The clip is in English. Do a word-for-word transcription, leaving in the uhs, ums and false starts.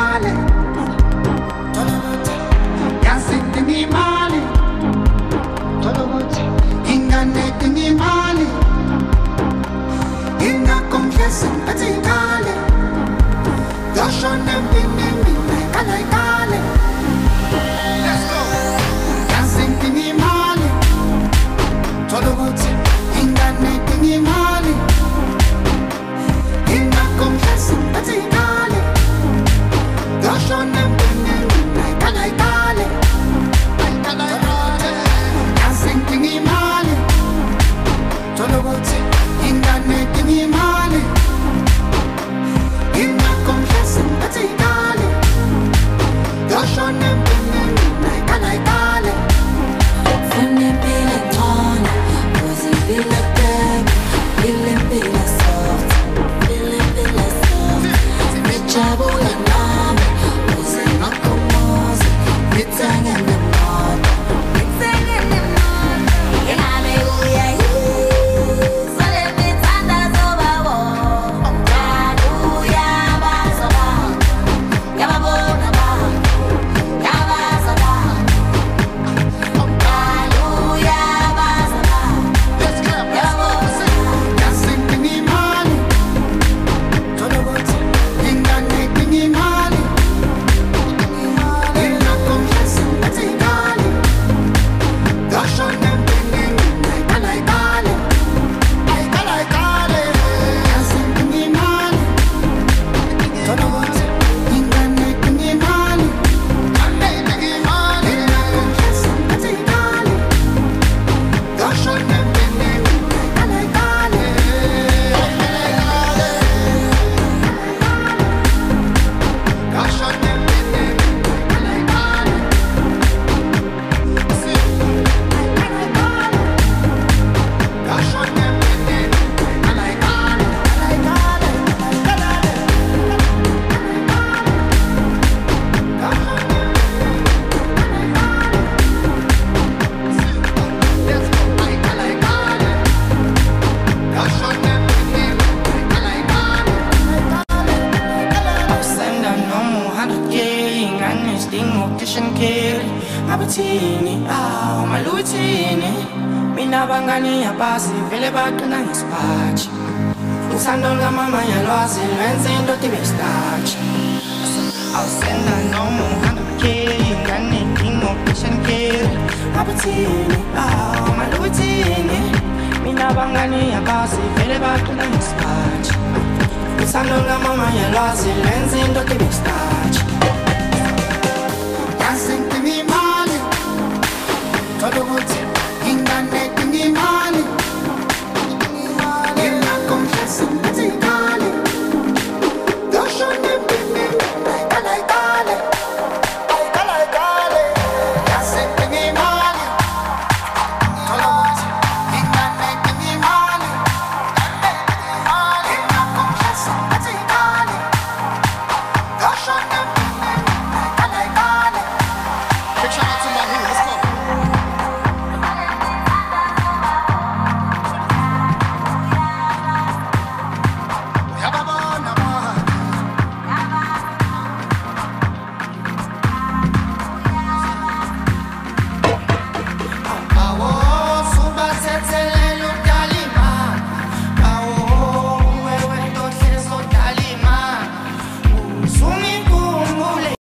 kale yasinti ngimali ingane ngimali ingakomhlesa athi kale yoshone mpini mina kale kale let's go yasinti ngimali tolobuthi ingane ngimali ingakomhlesa athi kale yoshone mpini mina kale kale yasinti ngimali tolobuthi ingane ngimali ingakomhlesa athi kale yoshone mpini mina kale kale Funny feeling on, cause it feel like that. Feeling, feeling soft, feeling, feeling soft. Rich abo la nami, uze makomozi. It's hanging the mud, it's hanging the mud. Inami uya yi, so let me turn that over wall. Kanu yaba soba, yaba bona ba, yaba soba. yasinti ngimali tolobuthi ingane ngimali ingakomhlesa athi kale yoshone mpini mina kale kale kale kale yasinti ngimali tolobuthi ingane ngimali ingakomhlesa athi kale yoshone mpini mina kale kale yoshone mpini mina kale yoshone mpini mina Senda nomu handuke ingane stingo kishenkeli Mabuthini, aw maluthini Mina bangani yapasi vele baqina ngesipaji Usando ngamama yalwazi lwenza into tibe starch Awusenda nomu handuke ingane stingo kishenkeli Mabuthini, aw maluthini Mina bangani yapasi vele baqina ngesipaji Usando ngamama yalwazi lwenza into tibe starch